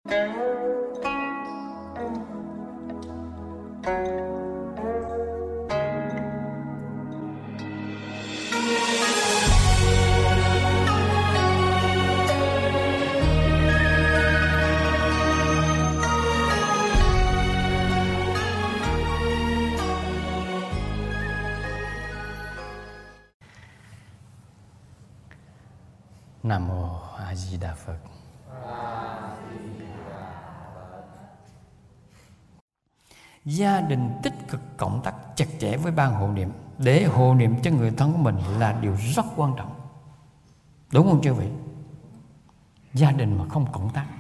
Nam Mô A Di Đà Phật. Gia đình tích cực cộng tác chặt chẽ với ban hộ niệm để hộ niệm cho người thân của mình là điều rất quan trọng. Đúng không chư vị? Gia đình mà không cộng tác.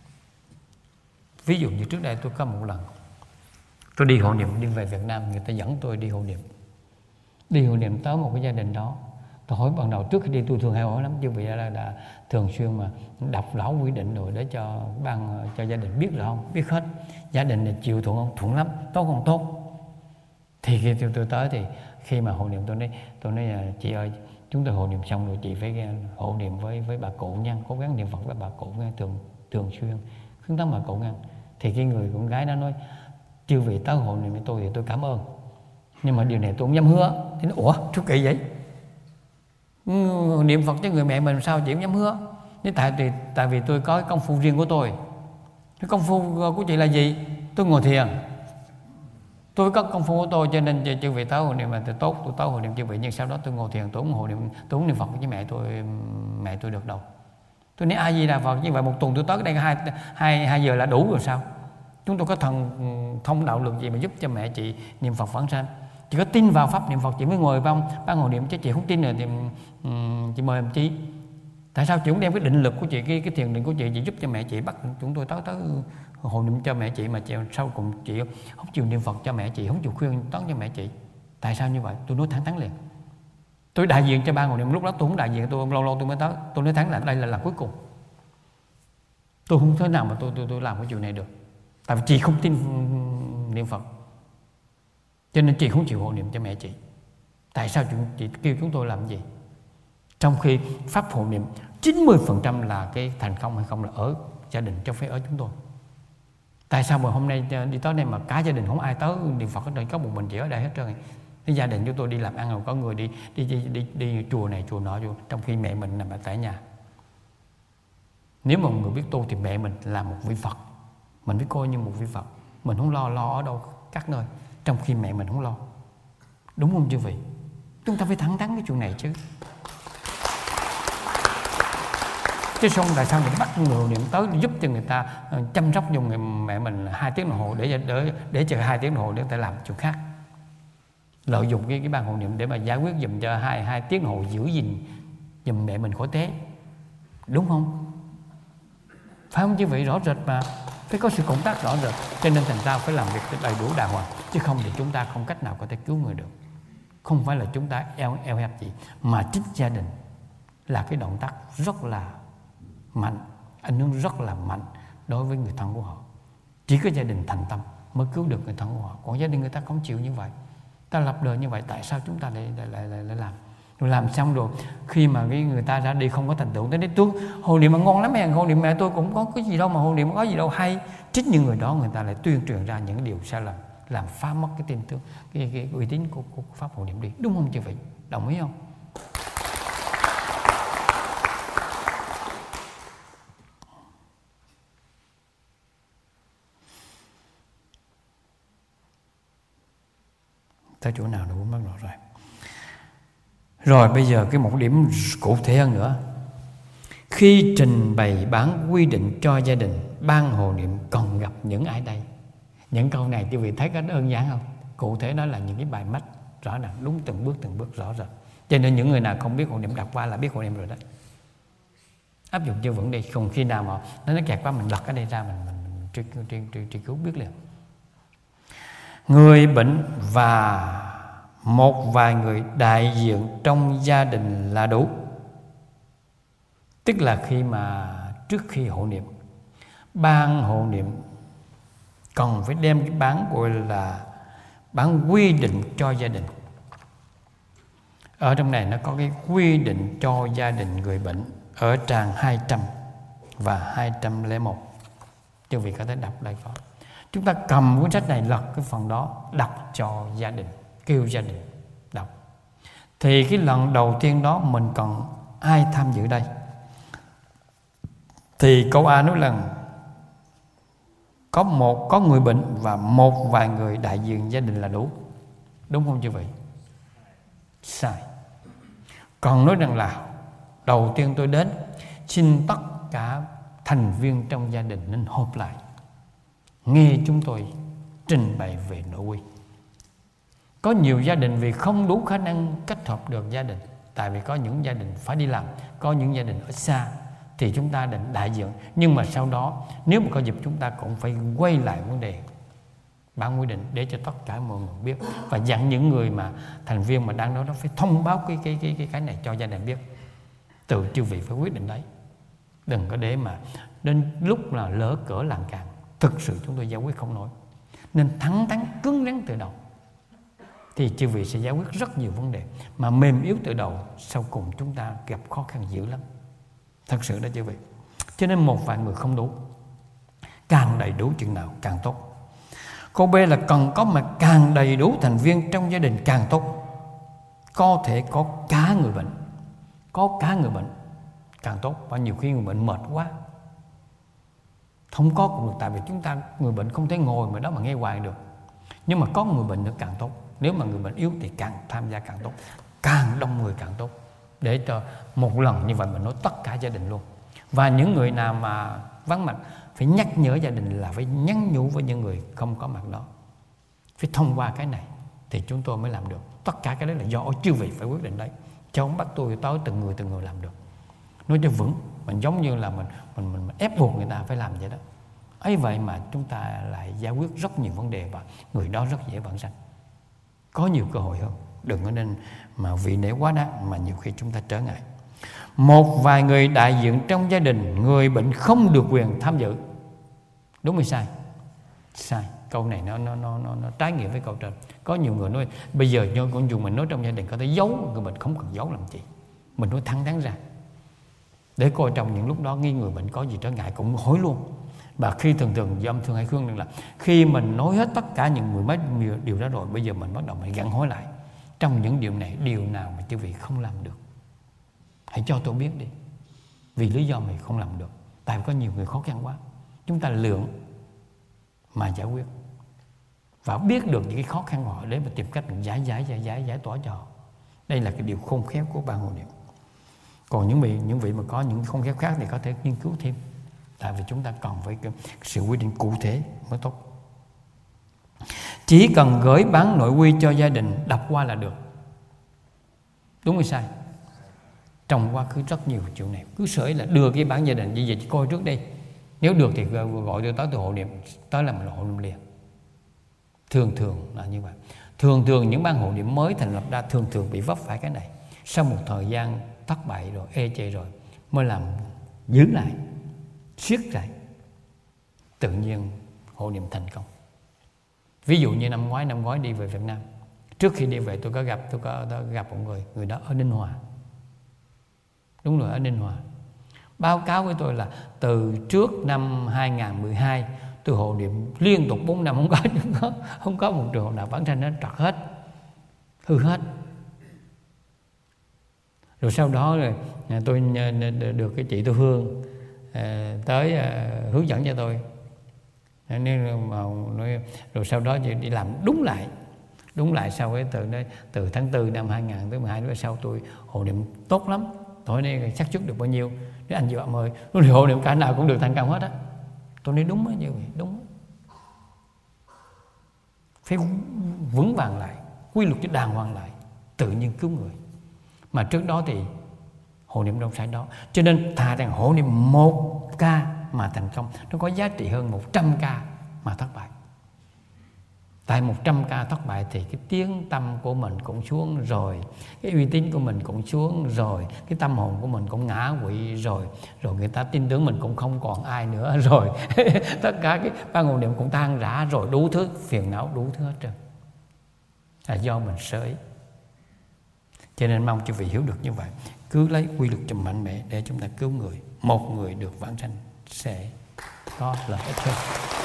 Ví dụ như trước đây tôi có một lần tôi đi hộ niệm, đi về Việt Nam, người ta dẫn tôi đi hộ niệm. Đi hộ niệm tới một cái gia đình đó. Tôi hỏi ban đầu trước khi đi tôi thường hay hỏi lắm, chứ vì đã thường xuyên mà đọc lão quy định rồi để cho gia đình biết rồi không? Biết hết. Gia đình này chịu thuận không? Thuận lắm. Tốt không? Tốt. Thì khi tôi tới thì khi mà hộ niệm tôi nói chị ơi, chúng tôi hộ niệm xong rồi chị phải hộ niệm với bà cụ nha, cố gắng niệm Phật với bà cụ nha, thường xuyên khuyến tấn bà cụ nha. Thì cái người con gái đó nói chư vị tới hộ niệm với tôi thì tôi cảm ơn, nhưng mà điều này tôi không dám hứa. Thì nói ủa chú kỳ vậy? Niệm Phật cho người mẹ mình sao chị không dám hứa? Nên tại vì tôi có công phu riêng của tôi. Cái công phu của chị là gì? Tôi ngồi thiền. Tôi có công phu của tôi, cho nên chư vị tới hộ niệm mà tốt, tôi tới hộ niệm chư vị, nhưng sau đó tôi ngồi thiền, tôi không niệm Phật với mẹ tôi được đâu. Tôi nói A Di Đà Phật, như vậy một tuần tôi tới đây hai giờ là đủ rồi sao? Chúng tôi có thần thông đạo lực gì mà giúp cho mẹ chị niệm Phật vãng sanh? Chị có tin vào pháp niệm Phật chị mới ngồi vào ban hộ niệm, chứ chị không tin rồi thì chị mời làm chi? Tại sao chị không đem cái định lực của chị, cái thiền định của chị giúp cho mẹ chị, bắt chúng tôi tới hộ niệm cho mẹ chị, mà sau cùng chị không chịu niệm Phật cho mẹ chị, không chịu khuyên tấn cho mẹ chị? Tại sao như vậy? Tôi nói thẳng thắn liền. Tôi đại diện cho ban hộ niệm, lúc đó tôi không đại diện, tôi lâu tôi mới tới. Tôi nói thẳng là đây là lần cuối cùng. Tôi không thể nào mà tôi làm cái chuyện này được. Tại vì chị không tin niệm Phật, cho nên chị không chịu hộ niệm cho mẹ chị. Tại sao chị kêu chúng tôi làm gì? Trong khi pháp hộ niệm 90% là cái thành công hay không là ở gia đình, chứ không phải ở chúng tôi. Tại sao mà hôm nay đi tới đây mà cả gia đình không ai tới niệm Phật ở đây, có một mình chị ở đây hết trơn? Cái gia đình chúng tôi đi làm ăn rồi có người đi chùa này chùa nọ, trong khi mẹ mình nằm tại nhà. Nếu mà một người biết tu thì mẹ mình là một vị Phật, mình biết coi như một vị Phật, mình không lo ở đâu các nơi, trong khi mẹ mình không lo. Đúng không chư vị? Chúng ta phải thẳng thắn cái chuyện này chứ. Chứ xong tại sao mình bắt người niệm tới giúp cho người ta chăm sóc cho mẹ mình 2 tiếng đồng hồ để chờ 2 tiếng đồng hồ để người ta làm chuyện khác, lợi dụng cái ban hộ niệm để mà giải quyết giùm cho 2 tiếng đồng hồ, giữ gìn giùm mẹ mình khỏi té. Đúng không? Phải không chứ vậy? Rõ rệt mà, phải có sự cộng tác rõ rệt. Cho nên thành ra phải làm việc đầy đủ đàng hoàng, chứ không thì chúng ta không cách nào có thể cứu người được. Không phải là chúng ta eo hẹp gì, mà chính gia đình là cái động tác rất là mạnh, ảnh hưởng rất là mạnh đối với người thân của họ. Chỉ có gia đình thành tâm mới cứu được người thân của họ. Còn gia đình người ta không chịu như vậy, ta lập đời như vậy, tại sao chúng ta lại làm? Rồi làm xong rồi khi mà cái người ta ra đi không có thành tựu, tới đấy tôi hộ niệm mà ngon lắm em, hộ niệm mẹ tôi cũng có cái gì đâu mà hộ niệm có gì đâu hay. Chính những người đó người ta lại tuyên truyền ra những điều sai lầm, làm phá mất cái tin tưởng, cái uy tín của pháp hộ niệm đi. Đúng không chư vị? Đồng ý không? Tới chỗ nào nó cũng mất rồi. Rồi bây giờ cái một điểm cụ thể hơn nữa. Khi trình bày bản quy định cho gia đình, ban hộ niệm còn gặp những ai đây? Những câu này quý vị thấy có đơn giản không? Cụ thể đó là những cái bài mách rõ ràng, đúng từng bước rõ ràng. Cho nên những người nào không biết hộ niệm đọc qua là biết hộ niệm rồi đó. Áp dụng chưa vững đi, không khi nào mà nó kẹt quá mình lật cái đây ra mình truy cứu biết liền. Người bệnh và một vài người đại diện trong gia đình là đủ. Tức là khi mà trước khi hộ niệm, ban hộ niệm còn phải đem cái bản gọi là bản quy định cho gia đình. Ở trong này nó có cái quy định cho gia đình người bệnh ở trang 200 và 201. Quý vị có thể đọc lại có. Chúng ta cầm cuốn sách này, lật cái phần đó, đọc cho gia đình, kêu gia đình đọc. Thì cái lần đầu tiên đó mình còn ai tham dự đây? Thì câu A nói là có người bệnh và một vài người đại diện gia đình là đủ. Đúng không quý vị? Sai. Còn nói rằng là đầu tiên tôi đến, xin tất cả thành viên trong gia đình nên họp lại, nghe chúng tôi trình bày về nội quy. Có nhiều gia đình vì không đủ khả năng kết hợp được gia đình, tại vì có những gia đình phải đi làm, có những gia đình ở xa, thì chúng ta định đại diện. Nhưng mà sau đó nếu mà có dịp chúng ta cũng phải quay lại vấn đề bản quy định để cho tất cả mọi người biết, và dặn những người mà thành viên mà đang đó phải thông báo cái này cho gia đình biết. Từ chư vị phải quyết định đấy, đừng có để mà đến lúc là lỡ cỡ làm càng, thực sự chúng tôi giải quyết không nổi. Nên thẳng thắn cứng rắn từ đầu thì chư vị sẽ giải quyết rất nhiều vấn đề. Mà mềm yếu từ đầu, sau cùng chúng ta gặp khó khăn dữ lắm. Thật sự đó chư vị. Cho nên một vài người không đủ, càng đầy đủ chừng nào càng tốt. Câu B là cần có mặt càng đầy đủ thành viên trong gia đình càng tốt. Có thể có cả người bệnh, có cả người bệnh càng tốt. Và nhiều khi người bệnh mệt quá, không có cũng được, tại vì chúng ta người bệnh không thể ngồi mà đó mà nghe hoài được. Nhưng mà có người bệnh nữa càng tốt. Nếu mà người bệnh yếu thì càng tham gia càng tốt, càng đông người càng tốt, để cho một lần như vậy mình nói tất cả gia đình luôn. Và những người nào mà vắng mặt phải nhắc nhở gia đình, là phải nhắn nhủ với những người không có mặt đó. Phải thông qua cái này thì chúng tôi mới làm được. Tất cả cái đấy là do chư vị phải quyết định đấy, chứ không bắt tôi tới từng người làm được. Nói cho vững, mình giống như là mình ép buộc người ta phải làm vậy đó. Ấy vậy mà chúng ta lại giải quyết rất nhiều vấn đề, và người đó rất dễ vãng sanh, có nhiều cơ hội hơn. Đừng có nên mà vì nể quá đáng mà nhiều khi chúng ta trở ngại. Một vài người đại diện trong gia đình, người bệnh không được quyền tham dự. Đúng hay sai? Sai. Câu này nó trái nghĩa với câu trên. Có nhiều người nói bây giờ như con dùng mình nói trong gia đình có thể giấu, người bệnh không cần giấu làm gì. Mình nói thẳng thắn ra, để coi trong những lúc đó nghi người bệnh có gì trở ngại cũng hỏi luôn. Và khi thường do thường hay khuyên rằng là khi mình nói hết tất cả những mười mấy điều đó rồi, bây giờ mình bắt đầu mình gặn hỏi lại, trong những điều này điều nào mà chư vị không làm được, hãy cho tôi biết đi, vì lý do mình không làm được. Tại vì có nhiều người khó khăn quá, chúng ta lượng mà giải quyết và biết được những cái khó khăn của họ để mà tìm cách mình giải tỏa cho họ. Đây là cái điều khôn khéo của ban hộ niệm. Còn những vị mà có những khôn khéo khác thì có thể nghiên cứu thêm, tại vì chúng ta cần phải sự quy định cụ thể mới tốt. Chỉ cần gửi bản nội quy cho gia đình đọc qua là được. Đúng hay sai? Trong quá khứ rất nhiều chuyện này cứ sởi là đưa cái bản gia đình như vậy, chỉ coi trước đây, nếu được thì gọi tôi tới từ hộ niệm, tới là mình hộ niệm liền. Thường là như vậy. Thường những ban hộ niệm mới thành lập ra thường bị vấp phải cái này. Sau một thời gian thất bại rồi, ê chề rồi, mới làm giữ lại, siết lại, tự nhiên hộ niệm thành công. Ví dụ như năm ngoái đi về Việt Nam, trước khi đi về tôi có gặp một người đó ở Ninh Hòa. Đúng rồi, ở Ninh Hòa. Báo cáo với tôi là từ trước năm 2012 tôi hộ niệm liên tục 4 năm không có một trường hợp nào vãng sanh nó trật hết, hư hết. Rồi sau đó rồi tôi được cái chị Tư Hương tới hướng dẫn cho tôi. Nên mà rồi sau đó đi làm đúng lại sau cái từ tháng 4 năm 2012 đến sau tôi hộ niệm tốt lắm. Tối nay xác suất được bao nhiêu? Nếu anh chị bạn ơi, tôi hộ niệm cả nào cũng được thành công hết á. Tôi nói đúng á, như vậy đúng. Phải vững vàng lại, quy luật cho đàng hoàng lại, tự nhiên cứu người. Mà trước đó thì hộ niệm đâu sai đó. Cho nên thà rằng hộ niệm 1 ca mà thành công, nó có giá trị hơn 100 ca mà thất bại. Tại 100 ca thất bại thì cái tiếng tâm của mình cũng xuống rồi, cái uy tín của mình cũng xuống rồi, cái tâm hồn của mình cũng ngã quỵ rồi, người ta tin tưởng mình cũng không còn ai nữa rồi. Tất cả cái ban hộ niệm cũng tan rã rồi, đủ thứ phiền não, đủ thứ hết trơn. Là do mình sơ ý. Cho nên mong quý vị hiểu được như vậy, cứ lấy quy luật cho mạnh mẽ để chúng ta cứu người. Một người được vãng sanh sẽ có lợi ích hơn.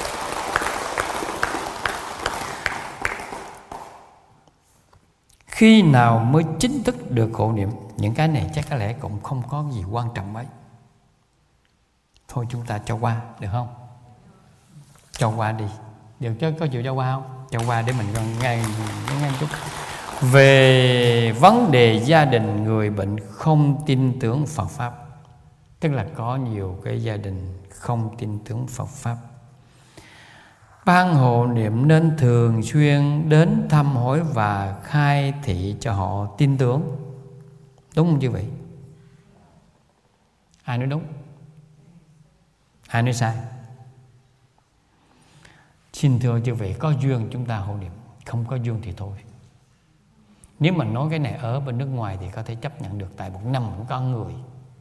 Khi nào mới chính thức được hộ niệm? Những cái này chắc có lẽ cũng không có gì quan trọng mấy. Thôi chúng ta cho qua, được không? Cho qua đi. Được chứ, có chịu cho qua không? Cho qua để mình ngay chút. Về vấn đề gia đình người bệnh không tin tưởng Phật Pháp. Tức là có nhiều cái gia đình không tin tưởng Phật Pháp. Ban hộ niệm nên thường xuyên đến thăm hỏi và khai thị cho họ tin tưởng. Đúng không chư vị? Ai nói đúng? Ai nói sai? Xin thưa chư vị, có duyên chúng ta hộ niệm, không có duyên thì thôi. Nếu mà nói cái này ở bên nước ngoài thì có thể chấp nhận được, tại một năm cũng có người.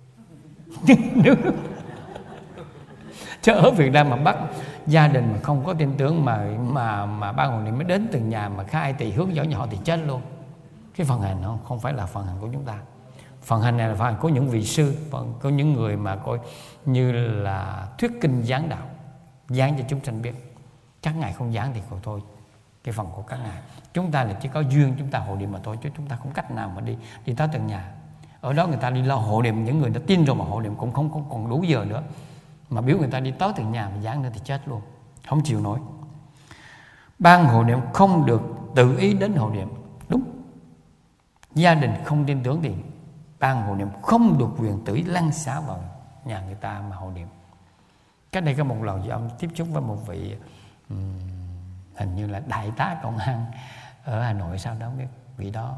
Chứ ở Việt Nam mà bắt gia đình mà không có tin tưởng mà ban hộ niệm mới đến từng nhà mà khai thì hướng dẫn họ thì chết luôn. Cái phần hành nó không phải là phần hành của chúng ta. Phần hành này là phần hành của những vị sư, có những người mà coi như là thuyết kinh giảng đạo, giảng cho chúng sanh biết. Các ngài không giảng thì còn thôi, cái phần của các ngài. Chúng ta là chỉ có duyên chúng ta hộ niệm mà thôi, chứ chúng ta không cách nào mà đi tới từng nhà. Ở đó người ta đi lo hộ niệm, những người đã tin rồi mà hộ niệm cũng không còn đủ giờ nữa, mà biểu người ta đi tới từng nhà mà giảng nữa thì chết luôn, không chịu nổi. Ban hộ niệm không được tự ý đến hộ niệm. Đúng. Gia đình không tin tưởng thì ban hộ niệm không được quyền tự ý lăn xả vào nhà người ta mà hộ niệm. Cách đây có một lần thì ông tiếp xúc với một vị hình như là đại tá công an ở Hà Nội, sao đó cái vị đó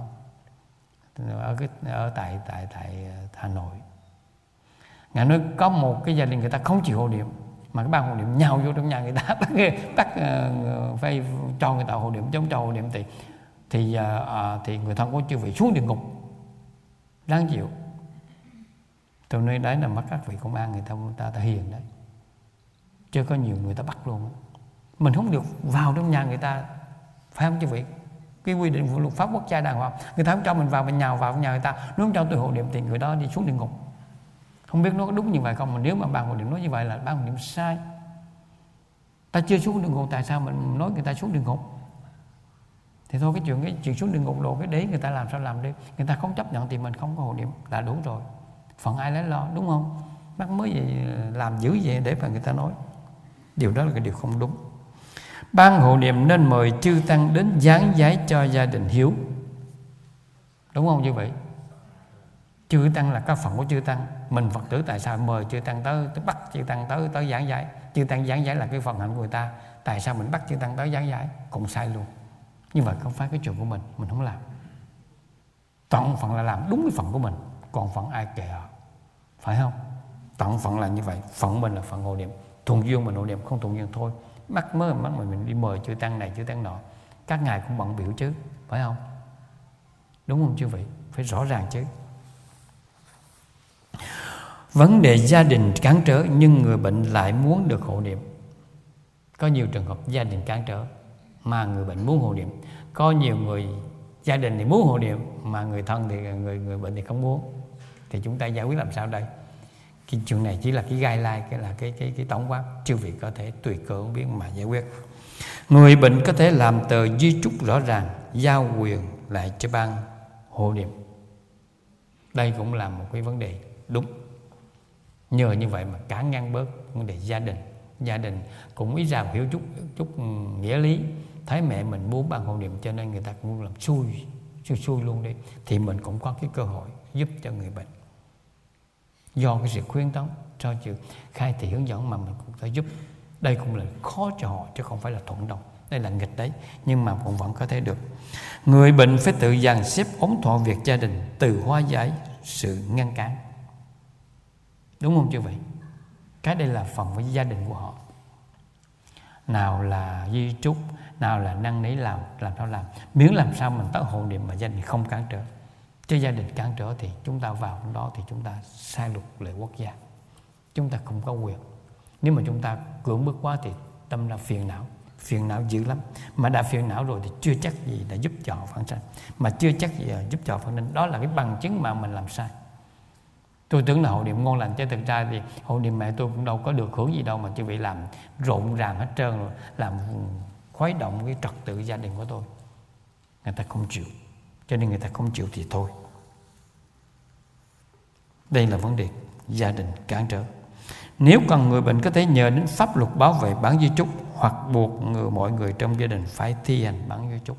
ở tại Hà Nội. Ngài nói có một cái gia đình người ta không chịu hộ niệm, mà cái ban hộ niệm nhào vô trong nhà người ta bắt phải cho người ta hộ niệm, chống cho hộ niệm thì người thân của chư vị xuống địa ngục. Đáng chịu. Tôi nói đấy là mắt các vị công an người ta hiền đấy, chứ có nhiều người ta bắt luôn. Mình không được vào trong nhà người ta, phải không chư vị? Cái quy định của luật pháp quốc gia đàng hoàng, người ta không cho mình vào, mình nhào vào nhà người ta. Nếu không cho tôi hộ niệm thì người đó đi xuống địa ngục. Không biết nó có đúng như vậy không, mà nếu mà ban hộ niệm nói như vậy là ban hộ niệm sai. Ta chưa xuống địa ngục, tại sao mình nói người ta xuống địa ngục? Thì thôi cái chuyện xuống địa ngục đồ cái đấy người ta làm sao làm đi. Người ta không chấp nhận thì mình không có hộ niệm là đủ rồi. Phần ai lấy lo, đúng không? Bác mới vậy làm dữ vậy để mà người ta nói. Điều đó là cái điều không đúng. Ban hộ niệm nên mời chư tăng đến giảng giải cho gia đình hiếu. Đúng không như vậy? Chư tăng là các phận của chư tăng. Mình Phật tử tại sao mời chư tăng tới bắt chư tăng tới giảng giải? Chư tăng giảng giải là cái phần hạnh của người ta. Tại sao mình bắt chư tăng tới giảng giải? Cũng sai luôn. Nhưng mà không phải cái chuyện của mình không làm. Tận phận là làm đúng cái phận của mình, còn phận ai kệ họ, phải không? Tận phận là như vậy. Phận mình là phận hộ niệm. Thuận duyên mình hộ niệm, không thuận duyên thôi. Mắc mình đi mời chư tăng này chư tăng nọ, các ngài cũng bận biểu chứ, phải không? Đúng không chư vị? Phải rõ ràng chứ. Vấn đề gia đình cản trở nhưng người bệnh lại muốn được hộ niệm. Có nhiều trường hợp gia đình cản trở mà người bệnh muốn hộ niệm. Có nhiều người gia đình thì muốn hộ niệm mà người thân thì người bệnh thì không muốn. Thì chúng ta giải quyết làm sao đây? Cái chuyện này chỉ là cái guideline, cái tổng quát, chư vị có thể tùy cơ biết mà giải quyết. Người bệnh có thể làm tờ di chúc rõ ràng, giao quyền lại cho ban hộ niệm. Đây cũng là một cái vấn đề đúng. Nhờ như vậy mà cản ngăn bớt vấn đề gia đình cũng ý ra hiểu chút nghĩa lý. Thấy mẹ mình muốn ban hộ niệm cho nên người ta cũng làm xui luôn đi, thì mình cũng có cái cơ hội giúp cho người bệnh. Do cái sự khuyến tấn cho chữ khai thị hướng dẫn mà mình cũng phải giúp. Đây cũng là khó cho họ chứ không phải là thuận đồng. Đây là nghịch đấy, nhưng mà cũng vẫn có thể được. Người bệnh phải tự dàn xếp ổn thỏa việc gia đình, từ hóa giải sự ngăn cản. Đúng không chư vị? Cái đây là phần với gia đình của họ. Nào là di trúc, nào là năn nỉ làm sao làm. Miễn làm sao mình tới hộ niệm mà gia đình không cản trở. Chứ gia đình cản trở thì chúng ta vào đó thì chúng ta sai luật lệ quốc gia. Chúng ta không có quyền. Nếu mà chúng ta cưỡng bức quá thì tâm ra phiền não dữ lắm. Mà đã phiền não rồi thì chưa chắc gì đã giúp cho họ phản sanh. Mà chưa chắc gì giúp cho họ phản sanh. Đó là cái bằng chứng mà mình làm sai. Tôi tưởng là hộ niệm ngon lành, chứ thực ra thì hộ niệm mẹ tôi cũng đâu có được hưởng gì đâu, mà chư vị làm rộn ràng hết trơn rồi, làm khuấy động cái trật tự gia đình của tôi. Người ta không chịu, cho nên người ta không chịu thì thôi. Đây là vấn đề gia đình cản trở. Nếu cần người bệnh có thể nhờ đến pháp luật bảo vệ bản di chúc, hoặc buộc mọi người trong gia đình phải thi hành bản di chúc.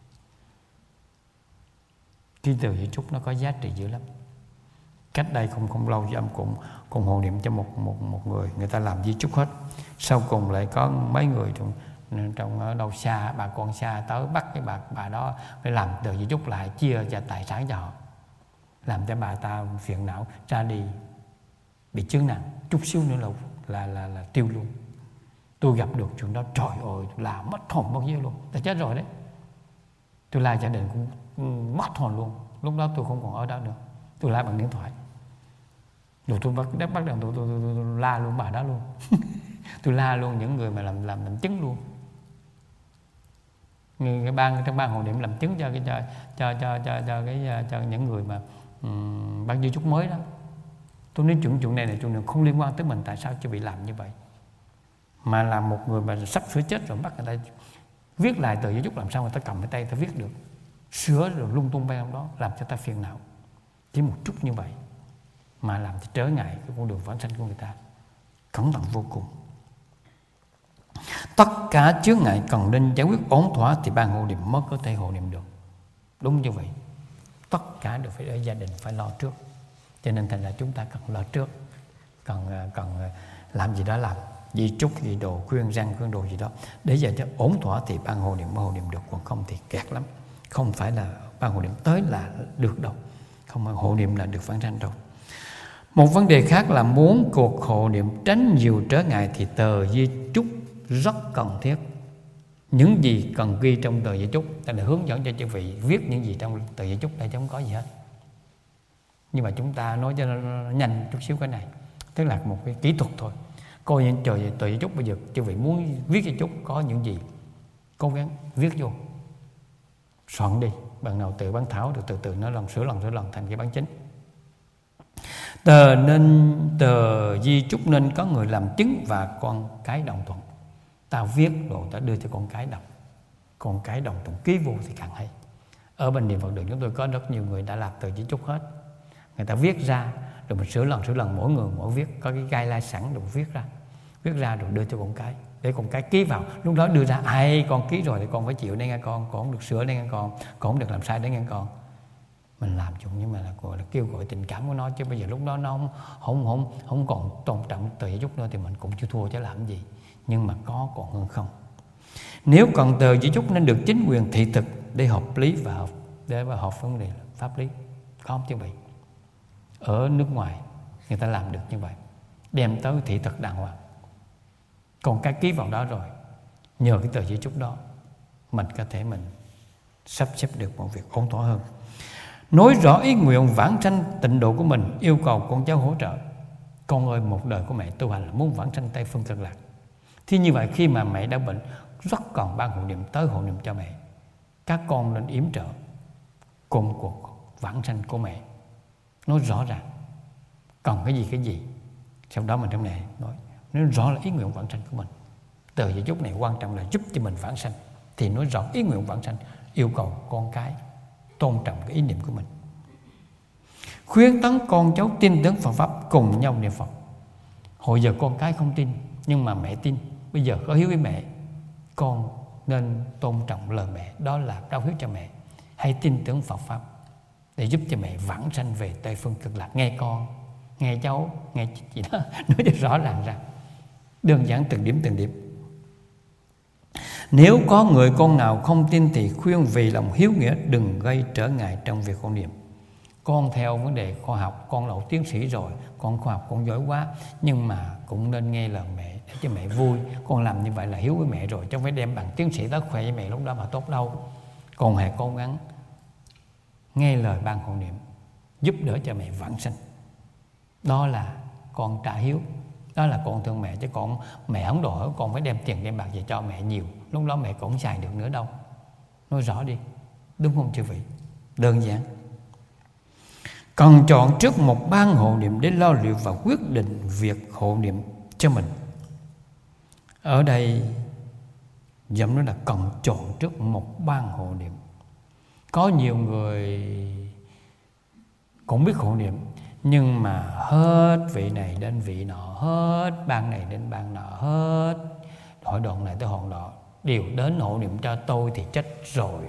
Cái tờ di chúc nó có giá trị dữ lắm. Cách đây không lâu em cũng hộ niệm cho một người ta làm di chúc hết. Sau cùng lại có mấy người trong ở đâu xa, bà con xa tới bắt cái bà đó phải làm tờ di chúc lại, chia cho tài sản cho họ, làm cho bà ta phiền não, ra đi bị chứng nặng, chút xíu nữa là tiêu luôn. Tôi gặp được chuyện đó, trời ơi, là mất hồn bao nhiêu luôn, ta chết rồi đấy. Tôi la gia đình cũng mất hồn luôn. Lúc đó tôi không còn ở đó nữa, tôi la bằng điện thoại. Rồi tôi bắt đầu tôi la luôn bà đó luôn. Tôi la luôn những người mà làm chứng luôn. Cái trong ban hộ niệm làm chứng cho những người mà ban di chúc mới đó. Tôi nói chuyện này là chuyện không liên quan tới mình, tại sao chưa bị làm như vậy? Mà là một người mà sắp sửa chết rồi, bắt người ta viết lại tờ di chúc, làm sao người ta cầm cái tay ta viết được, sửa rồi lung tung bay trong đó, làm cho ta phiền não. Chỉ một chút như vậy mà làm cho trở ngại cái con đường vãng sanh của người ta. Cẩn thận vô cùng. Tất cả chướng ngại cần nên giải quyết ổn thỏa thì ban hộ niệm mới có thể hộ niệm được. Đúng như vậy. Tất cả đều phải ở gia đình phải lo trước. Cho nên thành ra chúng ta cần lo trước, cần làm gì đó, làm di chúc, gì đồ, khuyên răng, khuyên đồ gì đó, để giờ cho ổn thỏa thì ban hộ niệm mới hộ niệm được. Còn không thì kẹt lắm. Không phải là ban hộ niệm tới là được đâu, không phải hộ niệm là được vãng sanh đâu. Một vấn đề khác là muốn cuộc hộ niệm tránh nhiều trở ngại thì tờ di chúc rất cần thiết. Những gì cần ghi trong tờ di chúc, ta đã hướng dẫn cho chư vị viết những gì trong tờ di chúc đây, chứ không có gì hết. Nhưng mà chúng ta nói cho nó nhanh chút xíu cái này, tức là một cái kỹ thuật thôi. Coi những tờ di chúc bây giờ chư vị muốn viết di chúc có những gì, cố gắng viết vô, soạn đi. Bằng nào tự bán thảo được, từ từ nó sửa lần thành cái bản chính. Tờ di chúc nên có người làm chứng và con cái đồng thuận. Ta viết rồi ta đưa cho con cái đọc, con cái đồng thuận ký vô thì càng hay. Ở bên niệm Phật đường chúng tôi có rất nhiều người đã làm tờ di chúc hết. Người ta viết ra rồi mình sửa lần, mỗi người mỗi viết, có cái guideline sẵn rồi viết ra rồi đưa cho con cái, để con cái ký vào. Lúc đó đưa ra, ai con ký rồi thì con phải chịu đấy nghe con không được sửa đấy nghe con không được làm sai đấy nghe con. Mình làm chung, nhưng mà là kêu gọi tình cảm của nó, chứ bây giờ lúc đó nó không còn tôn trọng tờ di chúc nữa thì mình cũng chưa thua chứ làm gì. Nhưng mà có còn hơn không. Nếu cần tờ di chúc nên được chính quyền thị thực để hợp lý và hợp vấn đề pháp lý. Có không chứ vậy? Ở nước ngoài người ta làm được như vậy, đem tới thị thực đàng hoàng, còn cái ký vào đó rồi, nhờ cái tờ di chúc đó mình có thể mình sắp xếp được một việc ổn thỏa hơn. Nói rõ ý nguyện vãng sanh tịnh độ của mình, yêu cầu con cháu hỗ trợ. Con ơi, một đời của mẹ tu hành là muốn vãng sanh Tây Phương Cực Lạc. Thì như vậy khi mà mẹ đã bệnh, rất cần ban hộ niệm tới hộ niệm cho mẹ. Các con nên yểm trợ cùng cuộc vãng sanh của mẹ. Nói rõ ràng cần cái gì. Sau đó mình trong này nói rõ là ý nguyện vãng sanh của mình. Tờ di chúc này quan trọng là giúp cho mình vãng sanh, thì nói rõ ý nguyện vãng sanh, yêu cầu con cái tôn trọng cái ý niệm của mình. Khuyến tấn con cháu tin tưởng Phật pháp, cùng nhau niệm Phật. Hồi giờ con cái không tin, nhưng mà mẹ tin. Bây giờ có hiếu với mẹ, con nên tôn trọng lời mẹ, đó là báo hiếu cho mẹ. Hãy tin tưởng Phật pháp để giúp cho mẹ vãng sanh về Tây Phương Cực Lạc. Nghe con, nghe cháu, nghe chị đó, nói cho rõ ràng ra, đơn giản từng điểm. Nếu có người con nào không tin thì khuyên vì lòng hiếu nghĩa đừng gây trở ngại trong việc hộ niệm. Con theo vấn đề khoa học, con là tiến sĩ rồi, con khoa học con giỏi quá, nhưng mà cũng nên nghe lời mẹ để cho mẹ vui. Con làm như vậy là hiếu với mẹ rồi, chứ không phải đem bằng tiến sĩ tới khoe với mẹ lúc đó mà tốt đâu. Con hãy cố gắng nghe lời ban hộ niệm, giúp đỡ cho mẹ vãng sanh. Đó là con trả hiếu, đó là con thương mẹ. Chứ còn mẹ không đòi con phải đem tiền đem bạc về cho mẹ nhiều, lúc đó mẹ cũng không xài được nữa đâu. Nói rõ đi, đúng không chư vị? Đơn giản. Cần chọn trước một ban hộ niệm để lo liệu và quyết định việc hộ niệm cho mình. Ở đây dẫm nói là cần chọn trước một ban hộ niệm. Có nhiều người cũng biết hộ niệm, nhưng mà hết vị này đến vị nọ, hết ban này đến ban nọ, hết hội đoạn này tới hội nọ, đều đến hộ niệm cho tôi thì chết rồi.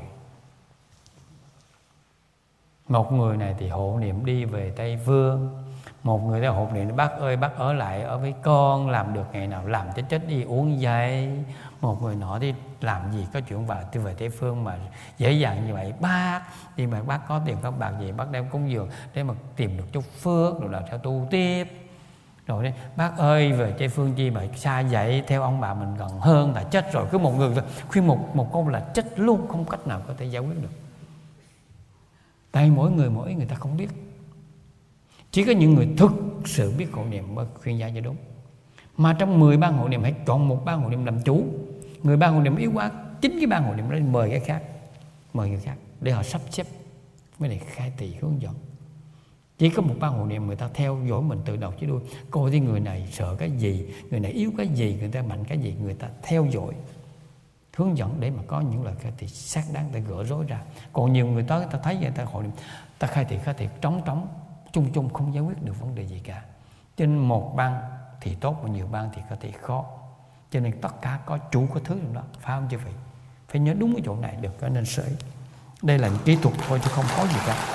Một người này thì hộ niệm đi về Tây Phương, một người ta hộ niệm bác ơi bác ở lại ở với con, làm được ngày nào làm cho chết đi uống giấy. Một người nọ thì làm gì có chuyện vào tôi về Tây Phương mà dễ dàng như vậy bác. Thì mà bác có tiền có bạc gì bác đem cúng dường để mà tìm được chút phước rồi là theo tu tiếp. Rồi đấy, bác ơi về Tây Phương chi mà xa vậy, theo ông bà mình gần hơn là chết rồi. Cứ một người khuyên một câu là chết luôn, không cách nào có thể giải quyết được. Tại mỗi người ta không biết. Chỉ có những người thực sự biết hộ niệm mới khuyên giải cho đúng. Mà trong 10 ban hộ niệm hãy chọn một ban hộ niệm làm chủ. Người ban hộ niệm yếu quá, chính cái ban hộ niệm đó mời cái khác, mời người khác để họ sắp xếp mới để khai thị hướng dẫn. Chỉ có một ban hộ niệm người ta theo dõi mình từ đầu chí đuôi, coi thấy người này sợ cái gì, người này yếu cái gì, người ta mạnh cái gì, người ta theo dõi hướng dẫn để mà có những lời khai thị xác đáng để gỡ rối ra. Còn nhiều người tới ta thấy vậy, ta hộ niệm, ta khai thị trống chung không giải quyết được vấn đề gì cả. Cho nên một ban thì tốt mà nhiều ban thì có thể khó. Cho nên tất cả có chủ có thứ trong đó, phải không chứ vậy? Phải nhớ đúng cái chỗ này được, nên sợi. Đây là những kỹ thuật thôi chứ không có gì cả.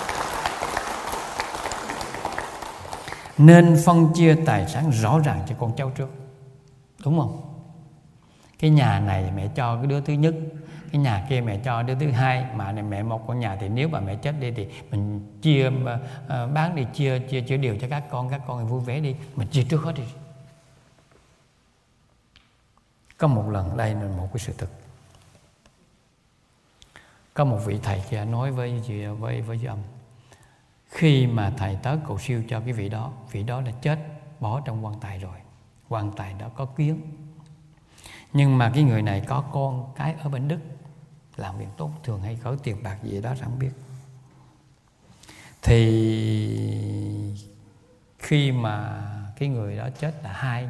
Nên phân chia tài sản rõ ràng cho con cháu trước, đúng không? Cái nhà này mẹ cho cái đứa thứ nhất, cái nhà kia mẹ cho đứa thứ hai, mà này mẹ một con nhà thì nếu mà mẹ chết đi thì mình chia bán đi, chia đều cho các con vui vẻ đi, mình chia trước hết đi. Có một lần, đây là một cái sự thực, có một vị thầy kia nói với chị Âm, khi mà thầy tới cầu siêu cho cái vị đó là chết bỏ trong quan tài rồi, quan tài đó có kiến. Nhưng mà cái người này có con cái ở bên Đức làm việc tốt, thường hay gửi tiền bạc gì đó chẳng biết. Thì khi mà cái người đó chết là 2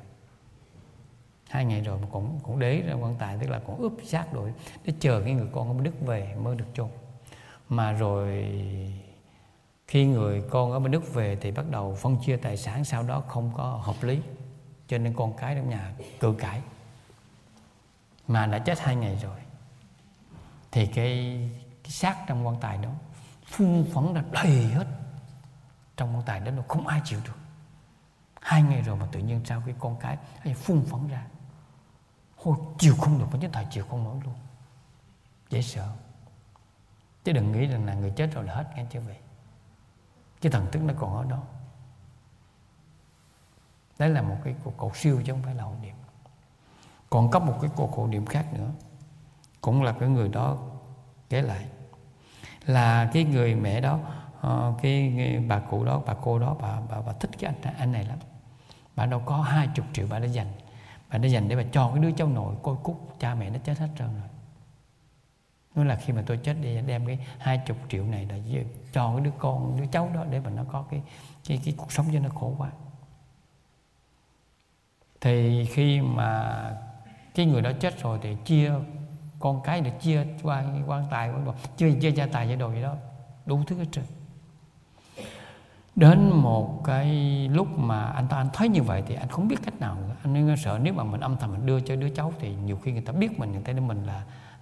ngày rồi mà cũng để ra quan tài, tức là cũng ướp xác rồi để chờ cái người con ở bên Đức về mới được chôn. Mà rồi khi người con ở bên Đức về thì bắt đầu phân chia tài sản, sau đó không có hợp lý, cho nên con cái trong nhà cự cãi. Mà đã chết 2 ngày rồi thì cái xác trong quan tài đó phun phẫn ra đầy hết trong quan tài đó, nó không ai chịu được. 2 ngày rồi mà tự nhiên sao cái con cái phun phẫn ra, thôi chịu không được, mà chứ thầy chịu không nổi luôn. Dễ sợ. Chứ đừng nghĩ rằng là người chết rồi là hết nghe chưa vậy. Cái thần thức nó còn ở đó. Đấy là một cái cuộc cầu siêu chứ không phải là hộ niệm. Còn có một cái cuộc hộ niệm khác nữa, cũng là cái người đó kể lại là cái người mẹ đó, cái bà cụ đó, bà cô đó, bà thích cái anh này lắm. Bà đâu có 20 triệu bà đã dành để bà cho cái đứa cháu nội coi cúc, cha mẹ nó chết hết trơn rồi. Nói là khi mà tôi chết đi đem cái 20 triệu này là cho cái đứa cháu đó để mà nó có cái cuộc sống cho nó khổ quá. Thì khi mà cái người đó chết rồi thì chia con cái được chia qua quan tài, chia gia tài gia đồ gì đó, đủ thứ hết trơn. Đến một cái lúc mà anh thấy như vậy thì anh không biết cách nào nữa. Anh nên sợ nếu mà mình âm thầm mình đưa cho đứa cháu thì nhiều khi người ta biết mình, người ta nói mình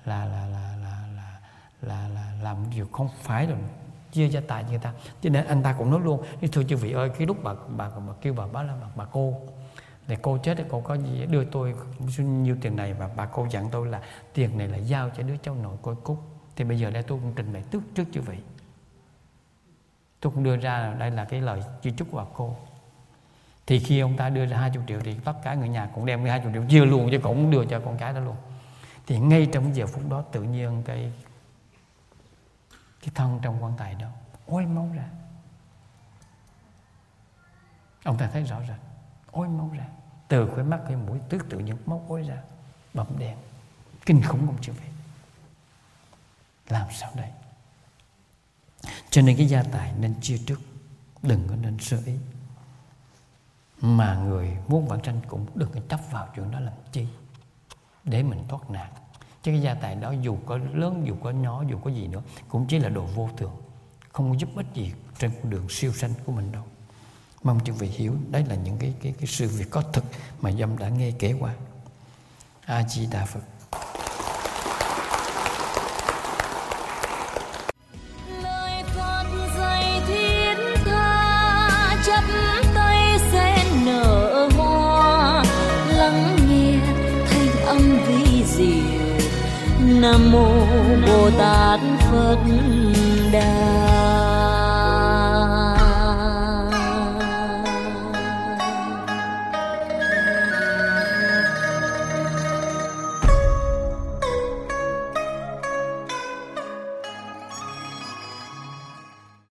là làm điều không phải rồi, chia gia tài cho người ta. Cho nên anh ta cũng nói luôn, thưa chư vị ơi, cái lúc bà kêu bà là bà cô, thì cô chết thì cô có gì đưa tôi nhiêu tiền này, và bà cô dặn tôi là tiền này là giao cho đứa cháu nội coi cúc. Thì bây giờ đây tôi cũng trình bày trước chư vị, tôi cũng đưa ra đây là cái lời chi chúc của bà cô. Thì khi ông ta đưa ra 20 triệu thì tất cả người nhà cũng đem cái 20 triệu chia luôn, chứ cũng đưa cho con cái đó luôn. Thì ngay trong giờ phút đó tự nhiên cái thân trong quan tài đó ôi máu ra. Ông ta thấy rõ ràng ôi máu ra, từ khóe mắt cái mũi tự nhiên máu ôi ra, bầm đen kinh khủng không chịu về. Làm sao đây? Cho nên cái gia tài nên chia trước. đừng có nên sơ ý. Mà người muốn vãng sanh cũng đừng có chấp vào chuyện đó làm chi, để mình thoát nạn. Chứ cái gia tài đó dù có lớn, dù có nhỏ, dù có gì nữa, cũng chỉ là đồ vô thường, không có giúp ích gì trên con đường siêu sanh của mình đâu. Mong chư vị hiểu, đấy là những cái sự việc có thực mà Dâm đã nghe kể qua. A Di Đà Phật. Lời Phật dạy thiết tha, chắp tay sen nở hoa, lắng nghe thanh âm vi diệu. Nam mô Bồ Tát Phật Đà.